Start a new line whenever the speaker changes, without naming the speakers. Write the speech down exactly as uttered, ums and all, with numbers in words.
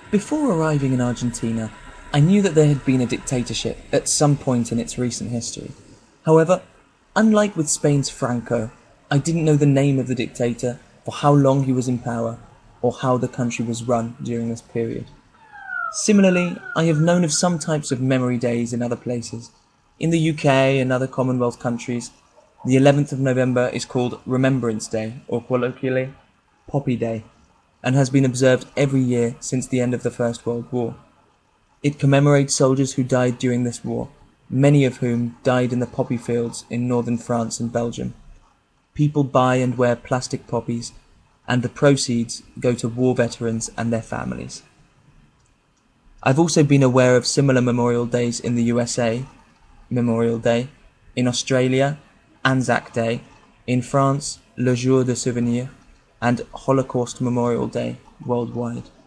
Before arriving in Argentina, I knew that there had been a dictatorship at some point in its recent history. However, unlike with Spain's Franco, I didn't know the name of the dictator, for how long he was in power, or how the country was run during this period. Similarly, I have known of some types of memory days in other places. In the U K and other Commonwealth countries, the eleventh of November is called Remembrance Day, or colloquially, Poppy Day, and has been observed every year since the end of the First World War. It commemorates soldiers who died during this war, many of whom died in the poppy fields in northern France and Belgium. People buy and wear plastic poppies, and the proceeds go to war veterans and their families. I've also been aware of similar memorial days in the U S A, Memorial Day, in Australia, Anzac Day, in France, Le Jour de Souvenir, and Holocaust Memorial Day worldwide.